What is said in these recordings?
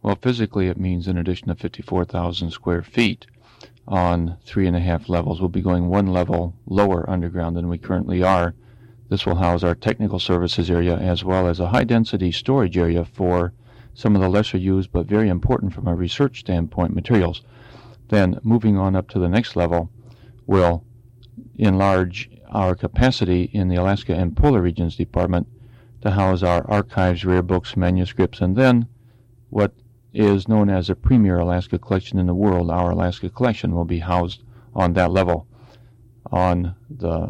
Well, physically it means an addition of 54,000 square feet on 3.5 levels. We'll be going one level lower underground than we currently are. This will house our technical services area as well as a high-density storage area for some of the lesser used but very important from a research standpoint materials. Then moving on up to the next level, we'll enlarge our capacity in the Alaska and Polar Regions Department to house our archives, rare books, manuscripts, and then what is known as a premier Alaska collection in the world, our Alaska collection, will be housed on that level. On the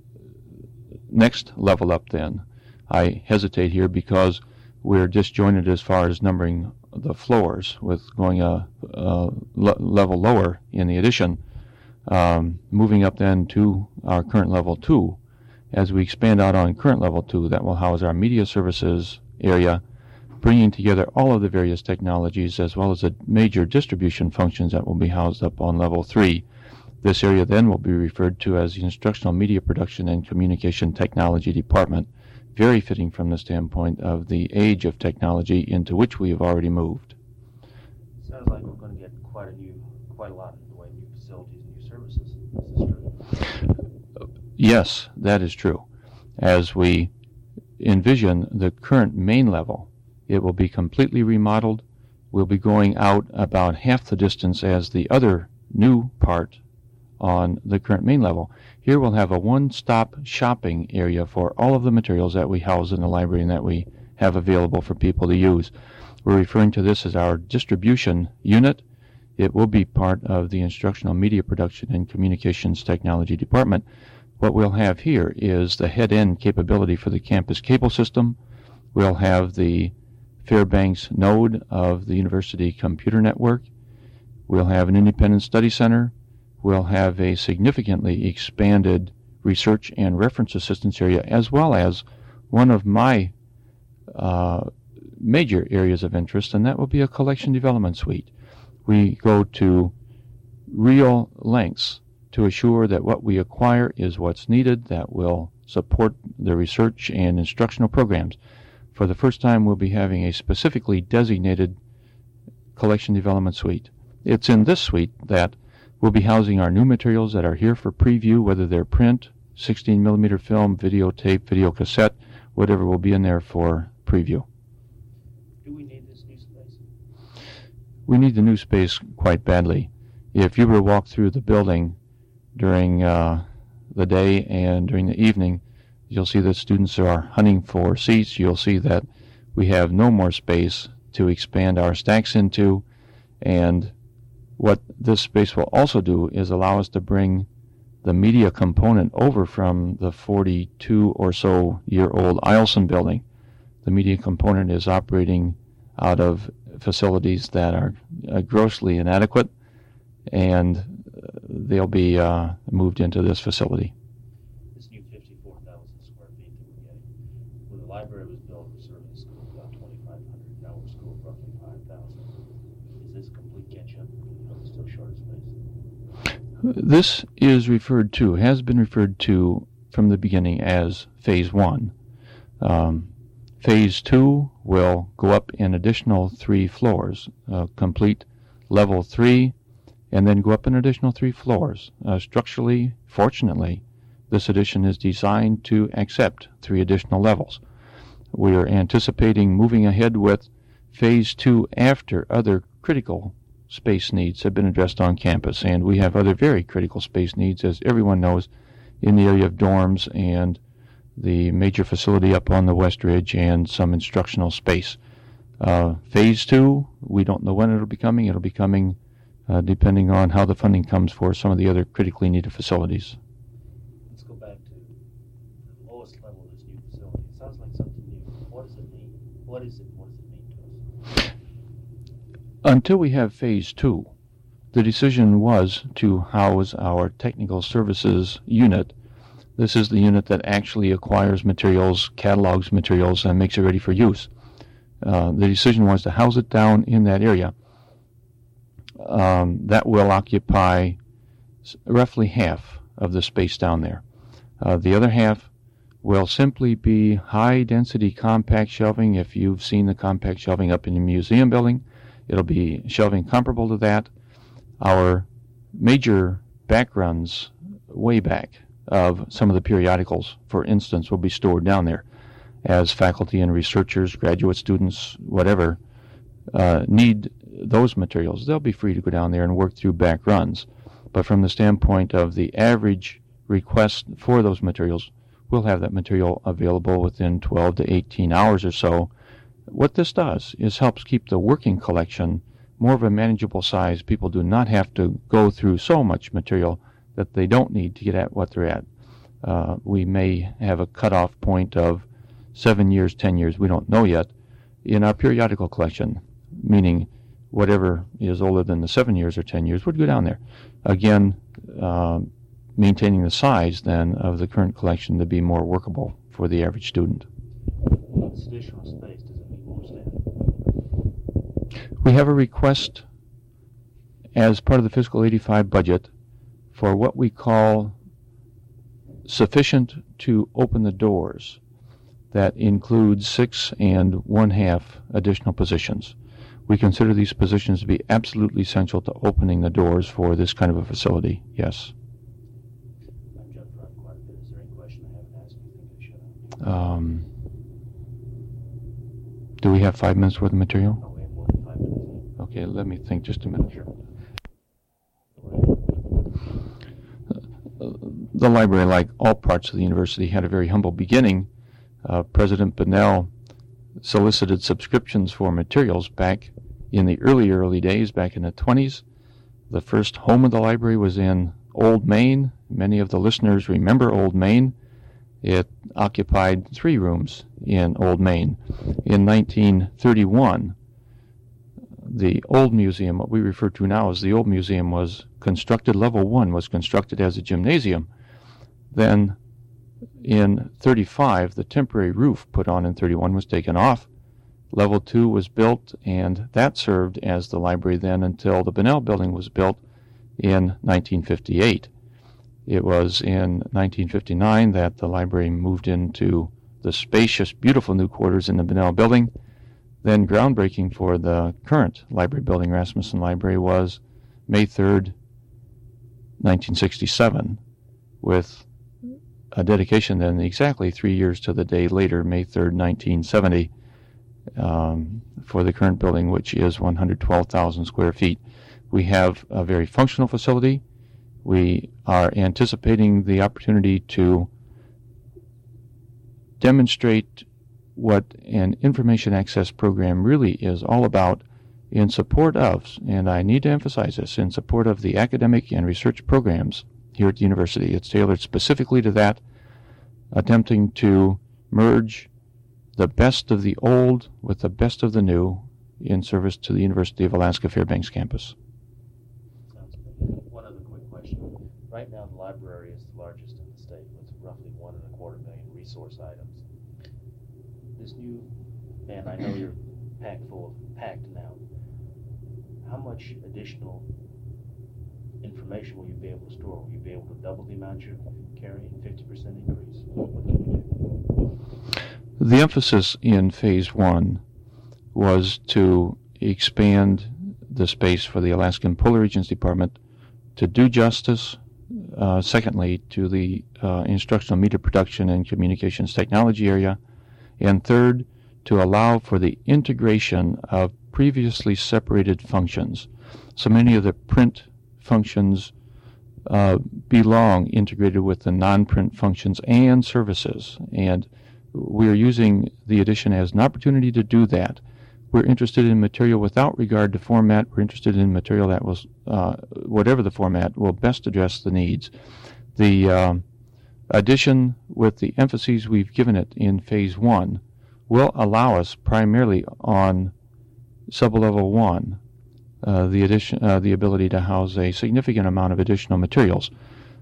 next level up then, I hesitate here because we're disjointed as far as numbering the floors, with going a level lower in the addition. Moving up then to our current level 2. As we expand out on current level 2, that will house our media services area, bringing together all of the various technologies as well as the major distribution functions that will be housed up on level 3. This area then will be referred to as the Instructional Media Production and Communication Technology Department, very fitting from the standpoint of the age of technology into which we have already moved. Sounds like we're going to get quite a lot in the way of new facilities and new services. Is this true? Yes, that is true. As we envision the current main level, it will be completely remodeled. We'll be going out about half the distance as the other new part on the current main level. Here we'll have a one-stop shopping area for all of the materials that we house in the library and that we have available for people to use. We're referring to this as our distribution unit. It will be part of the Instructional Media Production and Communications Technology Department. What we'll have here is the head-end capability for the campus cable system. We'll have the Fairbanks node of the University Computer Network. We'll have an independent study center. We'll have a significantly expanded research and reference assistance area, as well as one of my major areas of interest, and that will be a collection development suite. We go to real lengths to assure that what we acquire is what's needed, that will support the research and instructional programs. For the first time, we'll be having a specifically designated collection development suite. It's in this suite that we'll be housing our new materials that are here for preview, whether they're print, 16mm film, videotape, video cassette, whatever will be in there for preview. Do we need this new space? We need the new space quite badly. If you were to walk through the building during the day and during the evening, you'll see that students are hunting for seats. You'll see that we have no more space to expand our stacks into, and what this space will also do is allow us to bring the media component over from the 42 or so year old Eielson building. The media component is operating out of facilities that are grossly inadequate, and they'll be moved into this facility. This new 54,000 square feet that we're getting, when the library was built, we're serving a school of about 2,500. Now we're a school of roughly 5,000. Is this complete catch-up? Are we still short of space? This has been referred to from the beginning as Phase 1. Phase 2 will go up an additional 3 floors, complete level 3, and then go up an additional 3 floors. Structurally, fortunately, this addition is designed to accept 3 additional levels. We are anticipating moving ahead with Phase 2 after other critical space needs have been addressed on campus, and we have other very critical space needs, as everyone knows, in the area of dorms and the major facility up on the West Ridge and some instructional space. Phase 2, we don't know when it'll be coming. It'll be coming depending on how the funding comes for some of the other critically needed facilities. Let's go back to the lowest level of this new facility. It sounds like something new. What does it mean? What does it mean to us? Until we have Phase 2, the decision was to house our technical services unit. This is the unit that actually acquires materials, catalogs materials, and makes it ready for use. The decision was to house it down in that area. That will occupy roughly half of the space down there. The other half will simply be high-density compact shelving. If you've seen the compact shelving up in the museum building, It'll be shelving comparable to that. Our major backruns way back of some of the periodicals, for instance, will be stored down there as faculty and researchers, graduate students, whatever, need those materials. They'll be free to go down there and work through back runs. But from the standpoint of the average request for those materials, we'll have that material available within 12 to 18 hours or so. What this does is helps keep the working collection more of a manageable size. People do not have to go through so much material that they don't need to get at what they're at. We may have a cutoff point of 7 years, 10 years, we don't know yet, in our periodical collection, meaning whatever is older than the 7 years or 10 years would go down there. Again, maintaining the size then of the current collection to be more workable for the average student. This additional space, does it need more staff? We have a request as part of the fiscal 85 budget for what we call sufficient to open the doors. That includes 6 1/2 additional positions. We consider these positions to be absolutely essential to opening the doors for this kind of a facility, yes. I've jumped around quite a bit. Is there any question I haven't asked you think I should have? Do we have 5 minutes worth of material? Oh, we have more than 5 minutes. Okay, let me think just a minute. Sure. The library, like all parts of the university, had a very humble beginning. President Bunnell solicited subscriptions for materials back in the early days, back in the 20s. The first home of the library was in Old Main. Many of the listeners remember Old Main. It occupied 3 rooms in Old Main. In 1931, the old museum, what we refer to now as the old museum, was constructed, level 1 was constructed as a gymnasium. Then in 35, the temporary roof put on in 31 was taken off. Level 2 was built, and that served as the library then until the Bunnell building was built in 1958. It was in 1959 that the library moved into the spacious, beautiful new quarters in the Bunnell building. Then groundbreaking for the current library building, Rasmussen Library, was May 3rd, 1967, with a dedication then exactly 3 years to the day later, May 3rd, 1970, for the current building, which is 112,000 square feet. We have a very functional facility. We are anticipating the opportunity to demonstrate what an information access program really is all about in support of, and I need to emphasize this, in support of the academic and research programs here at the university. It's tailored specifically to that, attempting to merge the best of the old with the best of the new in service to the University of Alaska Fairbanks campus. Sounds good. One other quick question. Right now, the library is the largest in the state with roughly 1.25 million resource items. This new, and I know you're packed now. How much additional information will you be able to store? Will you be able to double the amount you're carrying, 50% increase? What can you do? The emphasis in Phase 1 was to expand the space for the Alaskan Polar Regions Department to do justice, secondly, to the instructional media production and communications technology area, and third, to allow for the integration of previously separated functions. So many of the print functions belong integrated with the non-print functions and services, and we are using the edition as an opportunity to do that. We're interested in material without regard to format. We're interested in material that will, whatever the format, will best address the needs. The addition, with the emphases we've given it in Phase 1, will allow us primarily on sub-level 1 the ability to house a significant amount of additional materials.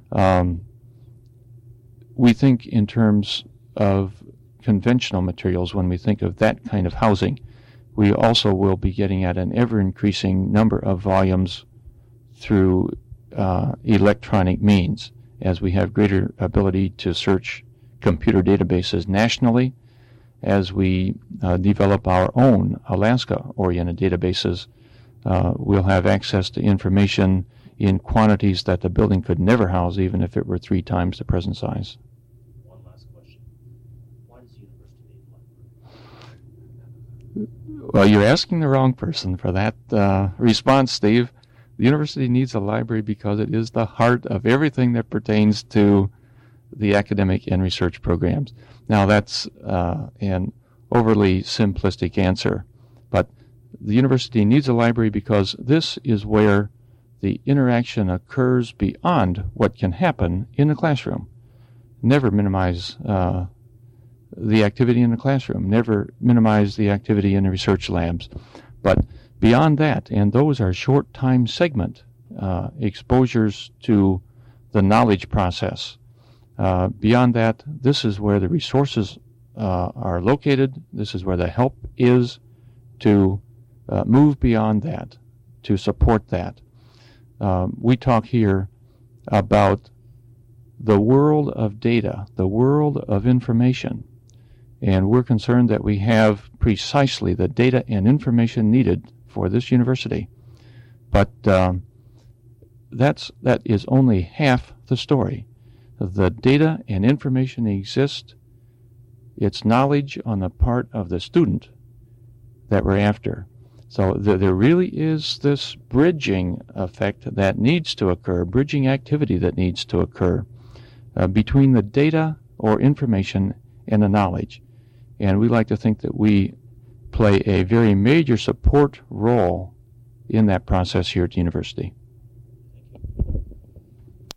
We think in terms of conventional materials when we think of that kind of housing. We also will be getting at an ever-increasing number of volumes through electronic means as we have greater ability to search computer databases nationally, as we develop our own Alaska-oriented databases We'll have access to information in quantities that the building could never house, even if it were 3 times the present size. One last question. Why does the university need a library? Well, you're asking the wrong person for that response, Steve. The university needs a library because it is the heart of everything that pertains to the academic and research programs. Now, that's an overly simplistic answer, but the university needs a library because this is where the interaction occurs beyond what can happen in the classroom. Never minimize the activity in the classroom. Never minimize the activity in the research labs. But beyond that, and those are short time segment exposures to the knowledge process. Beyond that, this is where the resources are located. This is where the help is to move beyond that, to support that. We talk here about the world of data, the world of information, and we're concerned that we have precisely the data and information needed for this university. But that is only half the story. The data and information exist. It's knowledge on the part of the student that we're after. So there really is this bridging effect that needs to occur, bridging activity that needs to occur between the data or information and the knowledge. And we like to think that we play a very major support role in that process here at the university.